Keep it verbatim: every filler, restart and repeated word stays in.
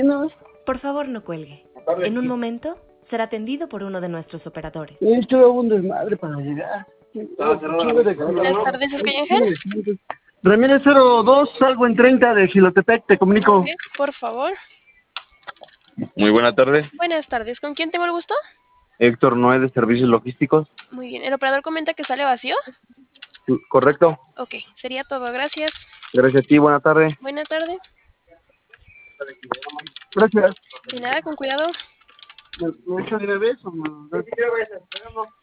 No, Por favor, no cuelgue. En un momento será atendido por uno de nuestros operadores. esto era un desmadre para llegar. Buenas tardes, ¿es Calle Ángel? Ramírez cero dos, salgo en treinta de Gilotepec, te comunico. Bien, por favor. Muy buena tarde. Buenas tardes, ¿con quién tengo el gusto? Héctor Noé de Servicios Logísticos. Muy bien, ¿el operador comenta que sale vacío? Sí, ¿correcto? Ok, sería todo, gracias. Gracias a ti, buena tarde. Buena tarde. Gracias. De nada, con cuidado. ¿Me, me echo de una vez o me...